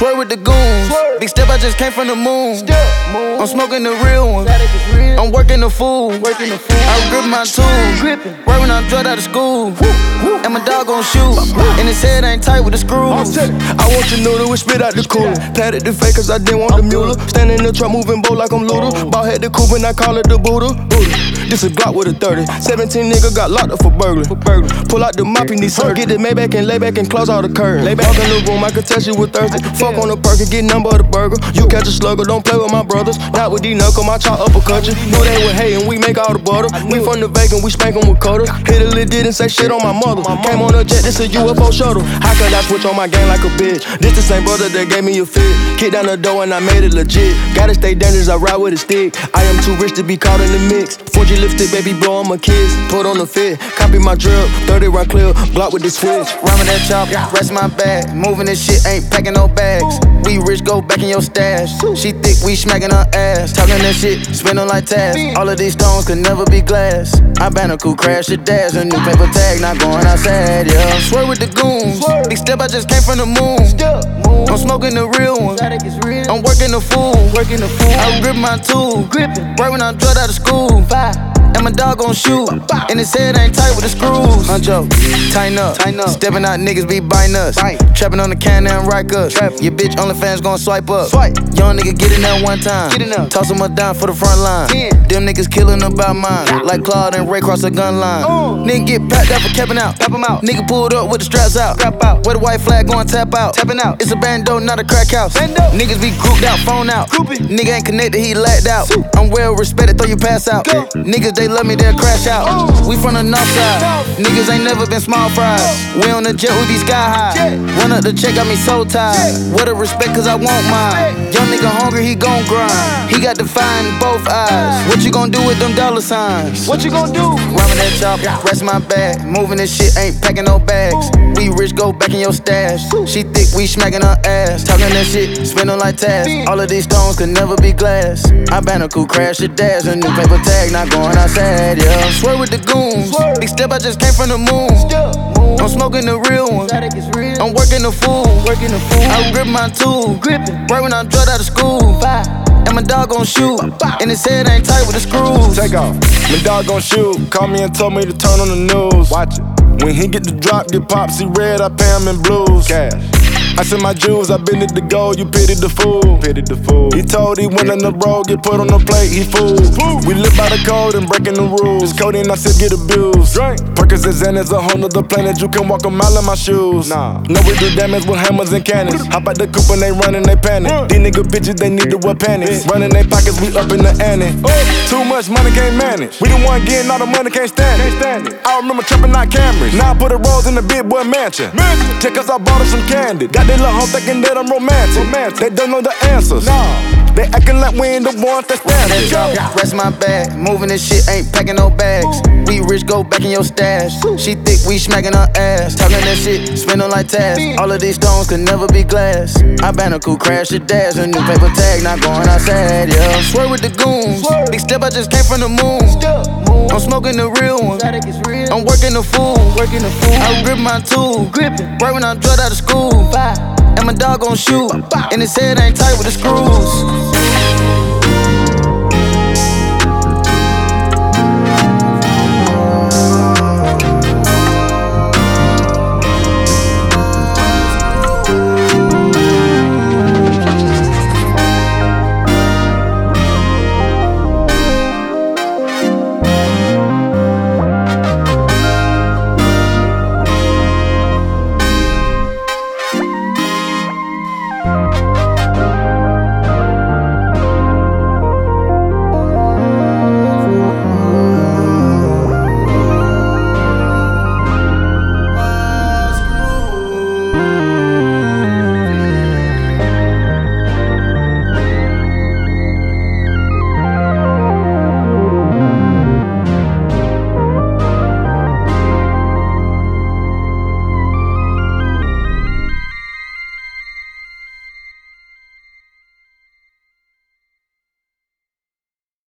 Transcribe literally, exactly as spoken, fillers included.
Swear with the goons. Swear. Big step, I just came from the moon. moon. I'm smoking the real one. I'm working the fool. Working the fool. I grip my tools. Right when I dropped out of school. Woo. Woo. And my dog gon' shoot. And his head ain't tight with the screws. I want your noodle with spit out the cooler. Patted the fake cause I didn't want the mule. Standing in the truck moving boat like I'm Luda. Ball head the coupe and I call it the Buddha. This a Glock with a thirty. seventeen nigga got locked up for burglary. Pull out the mop, he need surgery. Get the Maybach and lay back and close all the curtains. Lay back in the room, I can test you with thirsty. Fuck on the perk and get number of the burger. You catch a slugger, don't play with my brothers. Not with these knuckles, my chop uppercut you. Know they were hating, we make all the butter. We from the vacant, we spank 'em with cutters. Hit a lid, didn't say shit on my mother. Came on a jet, this a U F O shuttle. How could I switch on my game like a bitch? This the same brother that gave me a fit. Kicked down the door and I made it legit. Gotta stay dangerous, I ride with a stick. I am too rich to be caught in the mix. four G lipstick, baby, blow on my kids. Put on the fit, copy my drill. thirty round clear, block with the switch. Rhyming that chop, rest my bag. Moving this shit, ain't packing no bags. We rich, go back in your stash. She thick, we smacking her ass. Talking that shit, spin on like tabs. All of these stones could never be glass. I Bandicoot, crash your dash. A new paper tag, not going outside, yeah. Swear with the goons. Big step, I just came from the moon. I'm smoking the real one. I'm working the fool. I grip my tool. Right when I dropped out of school. And my dog gon' shoot. And his head ain't tight with the screws. Huncho, tighten up. Stepping out, niggas be biting us. Trapping on the can and right us. Your bitch OnlyFans gon' swipe up. Young nigga get in there one time. Toss him up down for the front line. Them niggas killing about mine. Like Claude and Ray cross the gun line. Nigga get packed out for capping out. Nigga pulled up with the straps out. Where the white flag going tap out. Tapping out. It's a bando, not a crack house. Niggas be grouped out, phone out. Nigga ain't connected, he lacked out. I'm well respected, though you pass out. Niggas, they love me, they'll crash out. We from the north side. Niggas ain't never been small fries. We on the jet, we be sky high. Run up the check, got me so tired. What a respect, cause I want mine. Young nigga hungry, he gon' grind. He got the fire in both eyes. What you gon' do with them dollar signs? What you gon' do? Rhyming that chop, rest my bag. Moving this shit, ain't packing no bags. We rich, go back in your stash. She thick, we smacking her ass. Talking that shit, spin on like tabs. All of these stones could never be glass. I Bandicoot, crash your dash. A new paper tag, not going outside, yeah. Swear with the goons. Big step, I just came from the moon. I'm smoking the real one. I'm working the fool. I grip my tool. Right when I dropped out of school. And my dog gon' shoot. And his head ain't tight with the screws. Take off. My dog gon' shoot. Called me and told me to turn on the news. Watch it. When he get the drop, get pop, see red, I pay him in blues. Cash. I sent my jewels, I been at the goal, you pitied the fool. Pitied the fool. He told he went on the road, get put on the plate, he fooled. We live by the code and breaking the rules. Cody and I said get abused. Percocets and it's a whole nother planet, you can walk a mile in my shoes. Nah. No, we do damage with hammers and cannons. Hop out the coupe and they run and they panic. These nigga bitches, they need to wear panties. Running their pockets, we up in the ante. Too much money can't manage. We the one getting all the money, can't stand it. I remember trapping out Camrys. Now I put a rose in the big boy mansion. Check us, I bought her some candy. Got they little hoe thinking that I'm romantic. romantic. They don't know the answers. No. They acting like we ain't the ones that stand it. Rest my bag. Moving this shit, ain't packing no bags. We rich, go back in your stash. She thick, we smacking her ass. Talking that shit, spin on like tabs. All of these stones could never be glass. I Bandicoot, crash your dash. A new paper tag, not going outside, yeah. Swear with the goons. Big step, I just came from the moon. I'm smoking the real one. I'm working the fool. I grip my tool. Right when I dropped out of school. And my dog gon' shoot. And his head ain't tight with the screws.